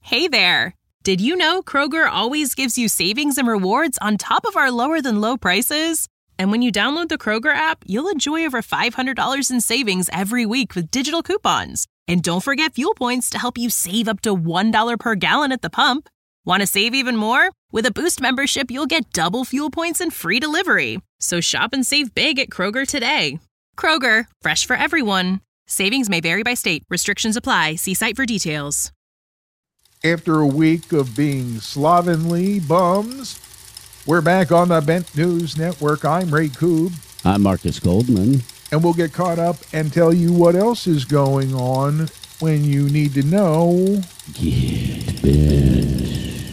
Hey there! Did you know Kroger always gives you savings and rewards on top of our lower-than-low prices? And when you download the Kroger app, you'll enjoy over $500 in savings every week with digital coupons. And don't forget fuel points to help you save up to $1 per gallon at the pump. Want to save even more? With a Boost membership, you'll get double fuel points and free delivery. So shop and save big at Kroger today. Kroger, fresh for everyone. Savings may vary by state. Restrictions apply. See site for details. After a week of being slovenly bums, we're back on the Bent News Network. I'm Ray Koob. I'm Marcus Goldman. And we'll get caught up and tell you what else is going on when you need to know. Get bent.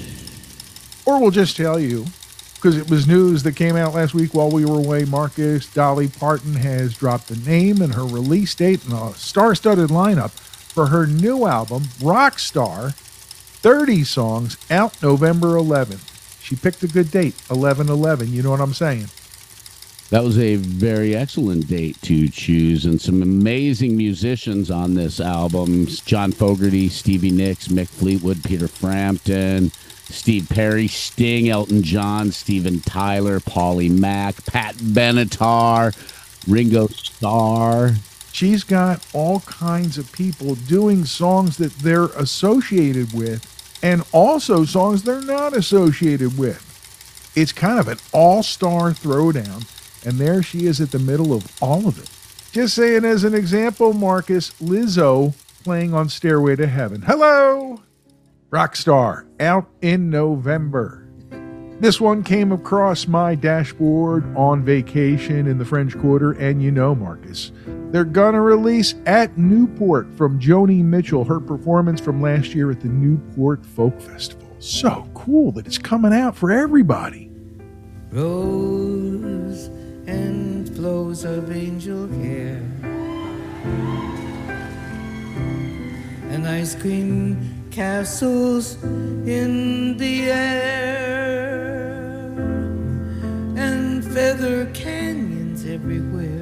Or we'll just tell you, because it was news that came out last week while we were away, Marcus. Dolly Parton has dropped the name and her release date and a star-studded lineup for her new album, Rockstar. 30 songs out November 11th. She picked a good date, 11/11. You know what I'm saying? That was a very excellent date to choose, and some amazing musicians on this album. John Fogerty, Stevie Nicks, Mick Fleetwood, Peter Frampton, Steve Perry, Sting, Elton John, Steven Tyler, Paulie Mack, Pat Benatar, Ringo Starr. She's got all kinds of people doing songs that they're associated with and also songs they're not associated with. It's kind of an all-star throwdown, and there she is at the middle of all of it. Just saying as an example, Marcus, Lizzo playing on Stairway to Heaven. Hello! Rockstar, out in November. This one came across my dashboard on vacation in the French Quarter, and you know, Marcus, they're gonna release at Newport from Joni Mitchell, her performance from last year at the Newport Folk Festival. So cool that it's coming out for everybody. Rose and flows of angel hair and ice cream castles in the air and feather canyons everywhere.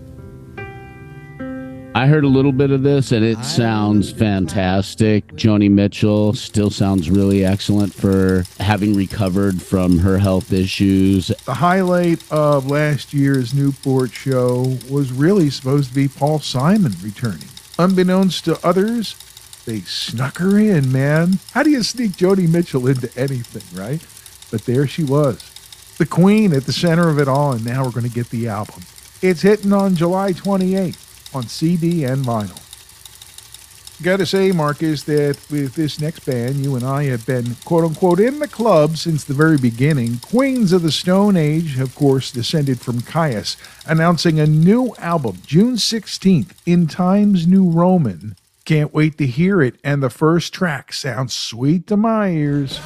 I heard a little bit of this, and it sounds fantastic. Joni Mitchell still sounds really excellent for having recovered from her health issues. The highlight of last year's Newport show was really supposed to be Paul Simon returning. Unbeknownst to others, they snuck her in, man. How do you sneak Joni Mitchell into anything, right? But there she was, the queen at the center of it all, and now we're going to get the album. It's hitting on July 28th on CD and vinyl. Gotta say, Marcus, that with this next band, you and I have been, quote-unquote, in the club since the very beginning. Queens of the Stone Age, of course, descended from Kyuss, announcing a new album, June 16th, in Times New Roman. Can't wait to hear it, and the first track sounds sweet to my ears.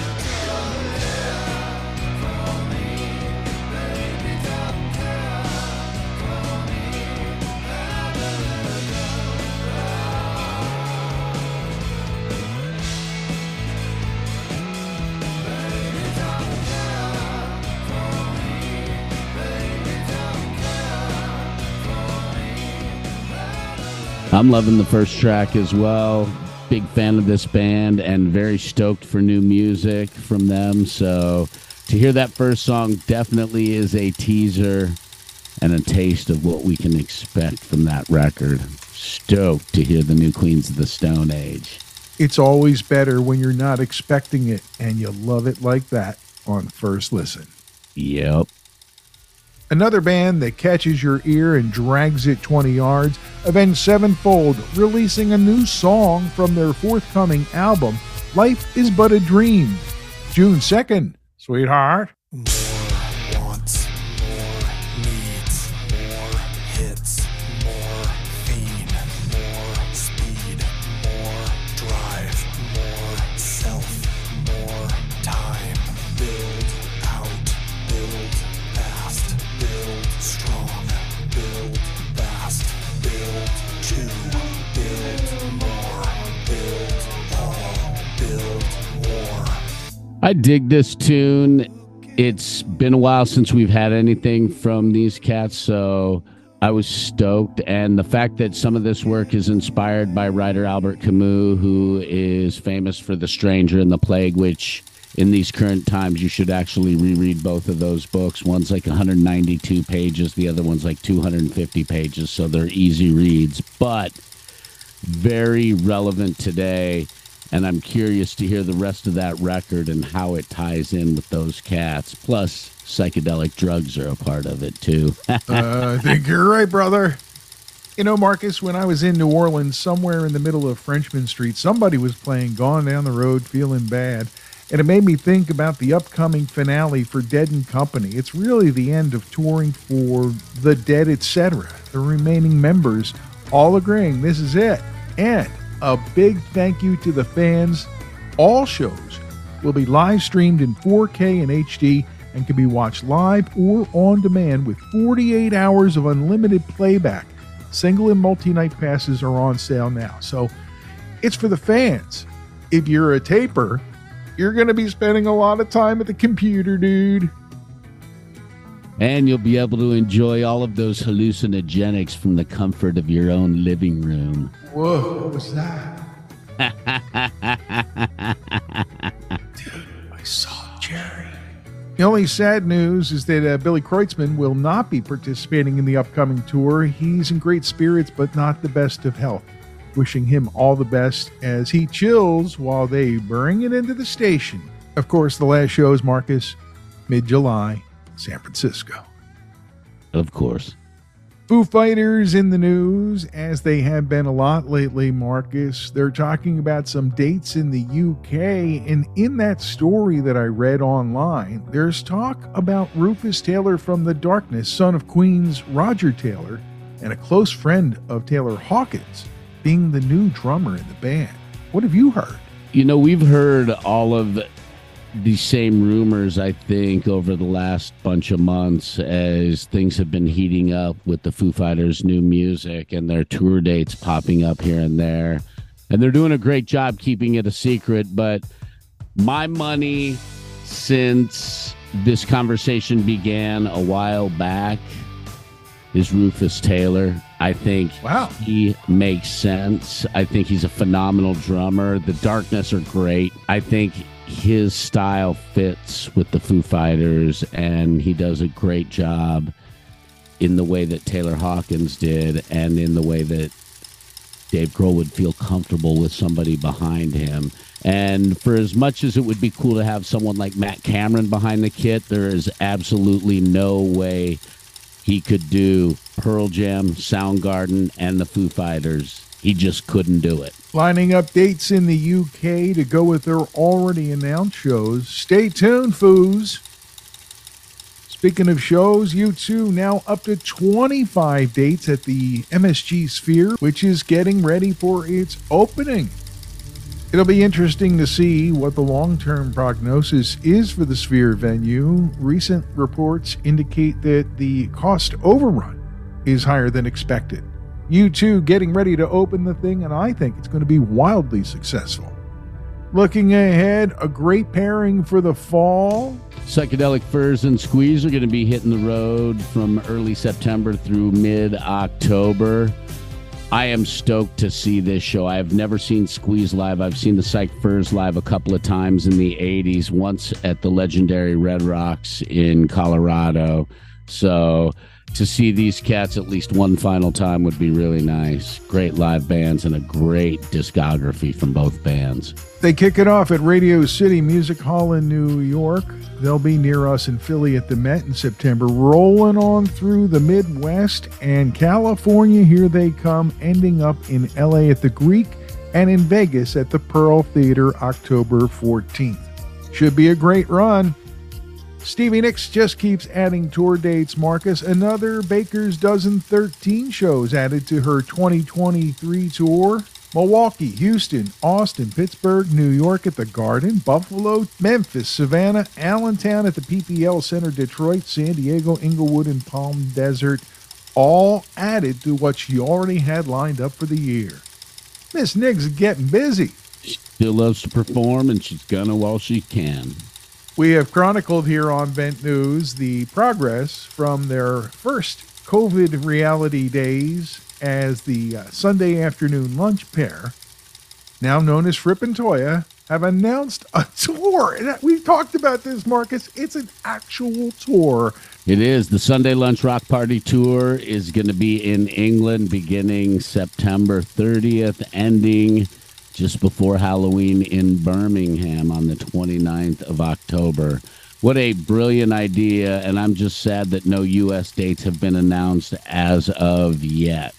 I'm loving the first track as well. Big fan of this band and very stoked for new music from them. So to hear that first song definitely is a teaser and a taste of what we can expect from that record. Stoked to hear the new Queens of the Stone Age. It's always better when you're not expecting it and you love it like that on first listen. Yep. Another band that catches your ear and drags it 20 yards, Avenged Sevenfold, releasing a new song from their forthcoming album, Life is But a Dream. June 2nd, sweetheart. More wants, more needs, more hits, more fiend, more speed, more drive, more self, more time. Build out, build fast, build strong, build fast, build two, build more, build all, build more. I dig this tune. It's been a while since we've had anything from these cats, so I was stoked, and the fact that some of this work is inspired by writer Albert Camus, who is famous for The Stranger and The Plague, which in these current times you should actually reread both of those books. One's like 192 pages, the other one's like 250 pages, so they're easy reads, but very relevant today. And I'm curious to hear the rest of that record and how it ties in with those cats. Plus, psychedelic drugs are a part of it, too. I think you're right, brother. You know, Marcus, when I was in New Orleans, somewhere in the middle of Frenchman Street, somebody was playing Gone Down the Road, Feeling Bad. And it made me think about the upcoming finale for Dead and Company. It's really the end of touring for the Dead, etc. The remaining members all agreeing this is it. And a big thank you to the fans. All shows will be live streamed in 4K and HD and can be watched live or on demand with 48 hours of unlimited playback. Single and multi-night passes are on sale now. So it's for the fans. If you're a taper, you're going to be spending a lot of time at the computer, dude. And you'll be able to enjoy all of those hallucinogenics from the comfort of your own living room. Whoa, what was that? Dude, I saw Jerry. The only sad news is that Billy Kreutzmann will not be participating in the upcoming tour. He's in great spirits, but not the best of health. Wishing him all the best as he chills while they bring it into the station. Of course, the last show is Marcus, mid-July, San Francisco. Of course. Foo Fighters in the news, as they have been a lot lately, Marcus. They're talking about some dates in the UK, and in that story that I read online, there's talk about Rufus Taylor from The Darkness, son of Queen's Roger Taylor, and a close friend of Taylor Hawkins, being the new drummer in the band. What have you heard? You know, we've heard all of the same rumors, I think, over the last bunch of months as things have been heating up with the Foo Fighters' new music and their tour dates popping up here and there. And they're doing a great job keeping it a secret, but my money, since this conversation began a while back, is Rufus Taylor. I think he makes sense. I think he's a phenomenal drummer. The Darkness are great. I think his style fits with the Foo Fighters, and he does a great job in the way that Taylor Hawkins did and in the way that Dave Grohl would feel comfortable with somebody behind him. And for as much as it would be cool to have someone like Matt Cameron behind the kit, there is absolutely no way he could do Pearl Jam, Soundgarden, and the Foo Fighters. He just couldn't do it. Lining up dates in the UK to go with their already announced shows. Stay tuned, Foos. Speaking of shows, U2 now up to 25 dates at the MSG Sphere, which is getting ready for its opening. It'll be interesting to see what the long-term prognosis is for the Sphere venue. Recent reports indicate that the cost overrun is higher than expected. U2 getting ready to open the thing, and I think it's going to be wildly successful. Looking ahead, a great pairing for the fall. Psychedelic Furs and Squeeze are going to be hitting the road from early September through mid-October. I am stoked to see this show. I have never seen Squeeze live. I've seen the Psych Furs live a couple of times in the 80s, once at the legendary Red Rocks in Colorado. So to see these cats at least one final time would be really nice. Great live bands and a great discography from both bands. They kick it off at Radio City Music Hall in New York. They'll be near us in Philly at the Met in September, rolling on through the Midwest and California. Here they come, ending up in LA at the Greek and in Vegas at the Pearl Theater October 14th. Should be a great run. Stevie Nicks just keeps adding tour dates, Marcus. Another Baker's Dozen 13 shows added to her 2023 tour. Milwaukee, Houston, Austin, Pittsburgh, New York at the Garden, Buffalo, Memphis, Savannah, Allentown at the PPL Center, Detroit, San Diego, Inglewood, and Palm Desert, all added to what she already had lined up for the year. Miss Nicks is getting busy. She still loves to perform, and she's gonna while she can. We have chronicled here on Vent News the progress from their first COVID reality days as the Sunday afternoon lunch pair, now known as Fripp and Toya, have announced a tour. And we've talked about this, Marcus. It's an actual tour. It is. The Sunday Lunch Rock Party Tour is going to be in England beginning September 30th, ending just before Halloween in Birmingham on the 29th of October. What a brilliant idea, and I'm just sad that no U.S. dates have been announced as of yet.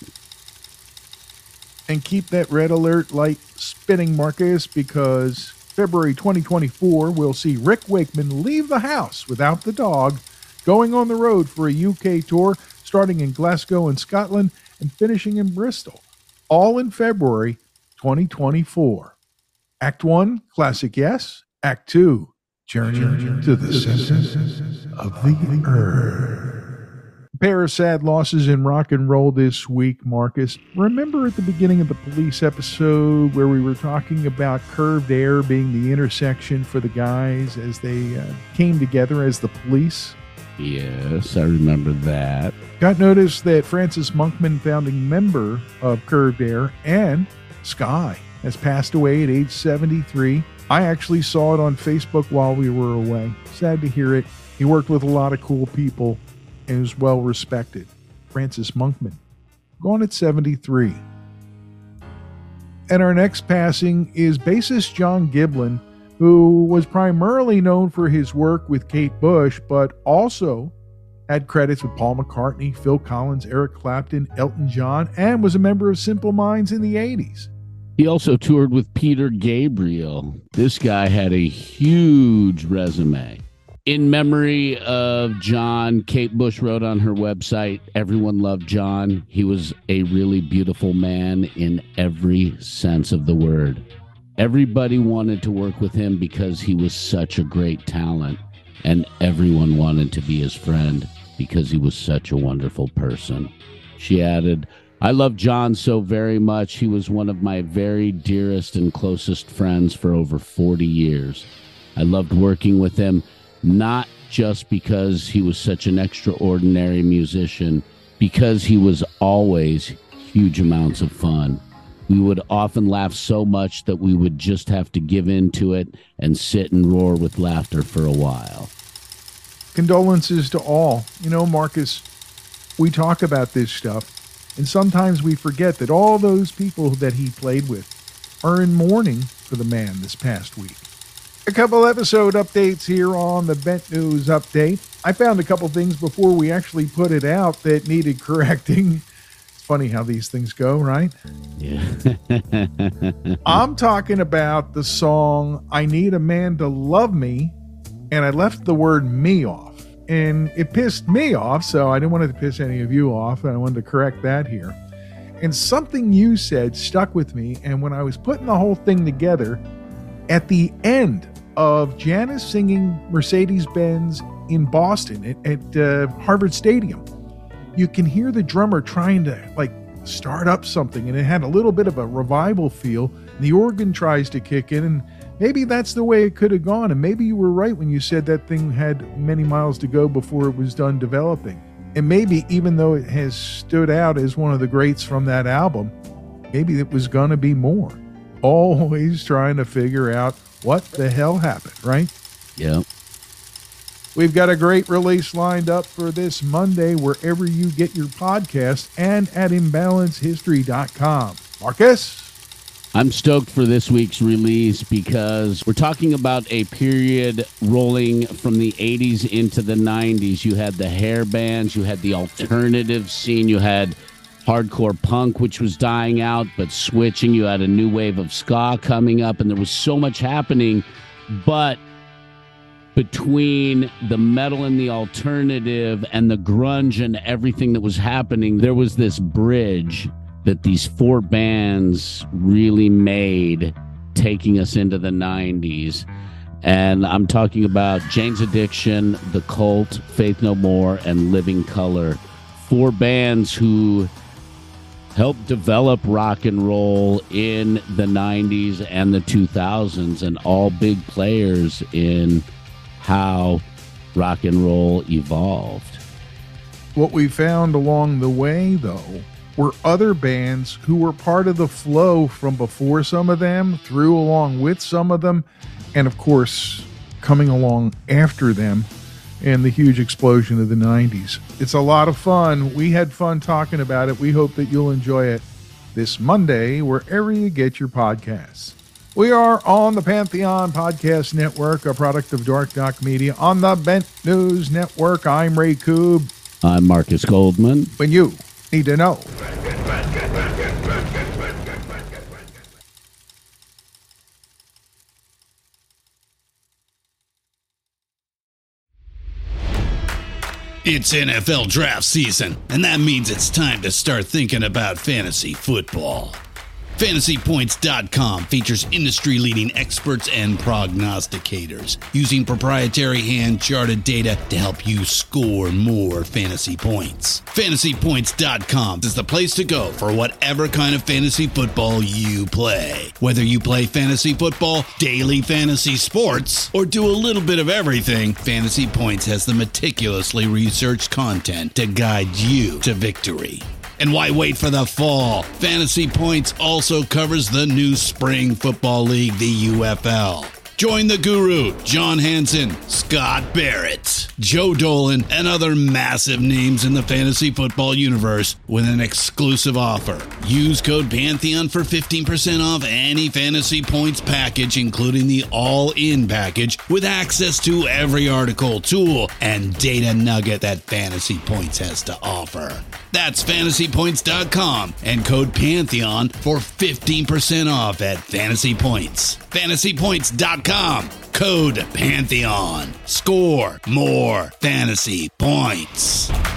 And keep that red alert light spinning, Marcus, because February 2024 will see Rick Wakeman leave the house without the dog, going on the road for a UK tour, starting in Glasgow in Scotland and finishing in Bristol, all in February 2024. Act 1, classic yes. Act 2, journey to the center of the earth. A pair of sad losses in rock and roll this week, Marcus. Remember at the beginning of the Police episode where we were talking about Curved Air being the intersection for the guys as they came together as the Police? Yes, I remember that. Got notice that Francis Monkman, founding member of Curved Air and Sky, has passed away at age 73. I actually saw it on Facebook while we were away. Sad to hear it. He worked with a lot of cool people and was well respected. Francis Monkman, gone at 73. And our next passing is bassist John Giblin, who was primarily known for his work with Kate Bush, but also had credits with Paul McCartney, Phil Collins, Eric Clapton, Elton John, and was a member of Simple Minds in the 80s. He also toured with Peter Gabriel. This guy had a huge resume. In memory of John, Kate Bush wrote on her website, "Everyone loved John. He was a really beautiful man in every sense of the word. Everybody wanted to work with him because he was such a great talent, and everyone wanted to be his friend because he was such a wonderful person." She added, "I love John so very much. He was one of my very dearest and closest friends for over 40 years. I loved working with him, not just because he was such an extraordinary musician, because he was always huge amounts of fun. We would often laugh so much that we would just have to give in to it and sit and roar with laughter for a while." Condolences to all. You know, Marcus, we talk about this stuff, and sometimes we forget that all those people that he played with are in mourning for the man this past week. A couple episode updates here on the Bent News Update. I found a couple things before we actually put it out that needed correcting. It's funny how these things go, right? Yeah. I'm talking about the song "I Need a Man to Love Me," and I left the word "me" off. And it pissed me off, so I didn't want it to piss any of you off, and I wanted to correct that here. And something you said stuck with me, and when I was putting the whole thing together, at the end of Janis singing Mercedes-Benz in Boston at Harvard Stadium, you can hear the drummer trying to start up something, and it had a little bit of a revival feel. The organ tries to kick in, and maybe that's the way it could have gone. And maybe you were right when you said that thing had many miles to go before it was done developing. And maybe even though it has stood out as one of the greats from that album, maybe it was going to be more. Always trying to figure out what the hell happened, right? Yeah. We've got a great release lined up for this Monday wherever you get your podcast and at imbalancehistory.com. Marcus? I'm stoked for this week's release because we're talking about a period rolling from the 80s into the 90s. You had the hair bands, you had the alternative scene, you had hardcore punk, which was dying out but switching. You had a new wave of ska coming up, and there was so much happening. But between the metal and the alternative and the grunge and everything that was happening, there was this bridge that these four bands really made, taking us into the 90s. And I'm talking about Jane's Addiction, The Cult, Faith No More, and Living Colour. Four bands who helped develop rock and roll in the 90s and the 2000s, and all big players in how rock and roll evolved. What we found along the way, though, were other bands who were part of the flow from before some of them, through along with some of them, and of course, coming along after them and the huge explosion of the 90s. It's a lot of fun. We had fun talking about it. We hope that you'll enjoy it this Monday, wherever you get your podcasts. We are on the Pantheon Podcast Network, a product of Dark Doc Media. On the Bent News Network, I'm Ray Koob. I'm Marcus Goldman. When you need to know. It's NFL draft season, and that means it's time to start thinking about fantasy football. FantasyPoints.com features industry-leading experts and prognosticators using proprietary hand-charted data to help you score more fantasy points. FantasyPoints.com is the place to go for whatever kind of fantasy football you play. Whether you play fantasy football, daily fantasy sports, or do a little bit of everything, Fantasy Points has the meticulously researched content to guide you to victory. And why wait for the fall? Fantasy Points also covers the new spring football league, the UFL. Join the guru, John Hansen, Scott Barrett, Joe Dolan, and other massive names in the fantasy football universe with an exclusive offer. Use code Pantheon for 15% off any Fantasy Points package, including the all-in package, with access to every article, tool, and data nugget that Fantasy Points has to offer. That's FantasyPoints.com and code Pantheon for 15% off at Fantasy Points. FantasyPoints.com, code Pantheon. Score more fantasy points.